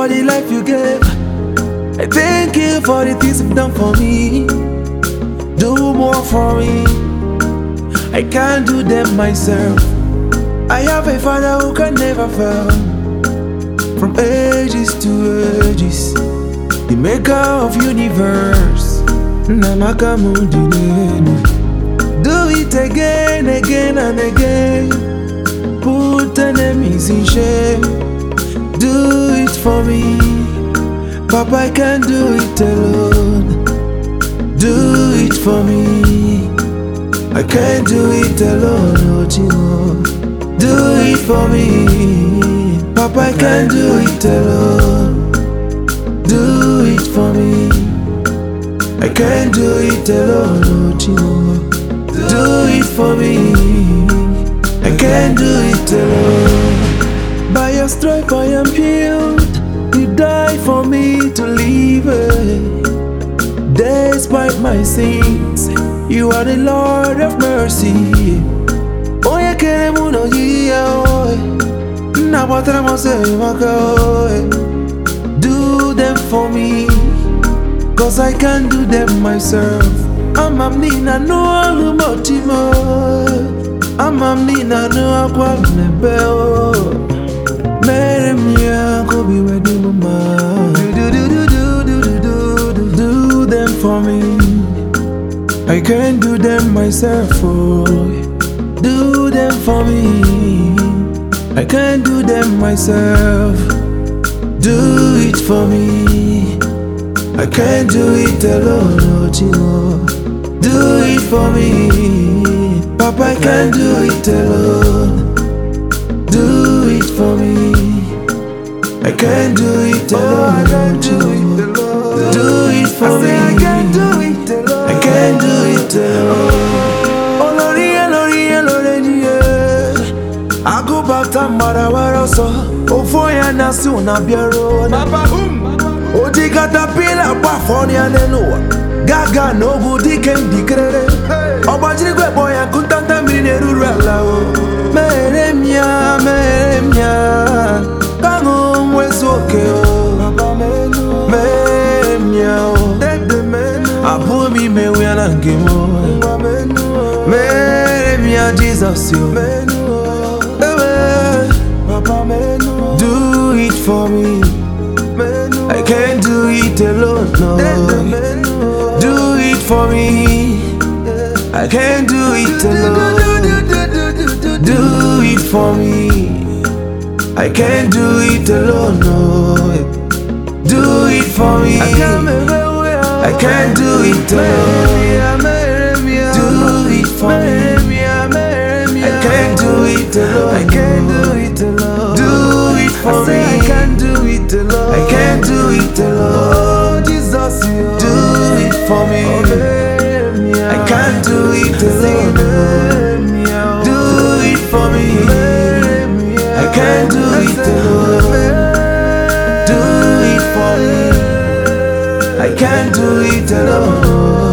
for the life you gave. I thank you for the things you've done for me. Do more for me. I can't do them myself. I have a Father who can never fail. From ages to ages, the maker of universe. Do it again, again and again. Put enemies in shame. Do it for me, Papa, I can't do it alone. Do it for me, I can't do it alone, oh Chimo. Do it for me, Papa, I can't do it alone. Do it for me, I can't do it alone, oh Chimo. Do it for me, I can't do it alone. By your stripe I am healed. You died for me to live. Despite my sins, you are the Lord of mercy. Oh, you can't move no now what I'm saying, do them for me, cause I can't do them myself. I'm Nina no Motimo. I'm Nina no Aqua. Marry me, I go be with you, mama. Do them for me. I can't do them myself, oh. Do them for me. I can't do them myself. Do it for me. I can't do it alone, oh Chimo. Do it for me, Papa, I can't do it alone. Do it for me, I can't do it alone, oh Chimo. Do it for me, I can't do it alone. I can't do it alone. Oh Lori, I go back to Marawara so. Oh Foya Nasu na Biaro. Oh Caterpillar, Bafonia Nenoa. Gaga no good, he can declare. Oh, but you go boy, I couldn't tell me the rural. Meremia, come home, was okay. Meremia, I put me, may we are give more. Meremia, Jesus, you. Do it for me. I can't do it alone, no. Do it for me, I can't do it alone. Do it for me, I can't do it alone, no. Do it for me, I can't do it alone. Do it for me, I can't do it alone. I can't do it alone. Do it for me, I can't do it alone. I can't do it alone. Jesus, do it for me. I can't do it alone. Do it for me. I can't do it alone. Do it for me. I can't do it alone.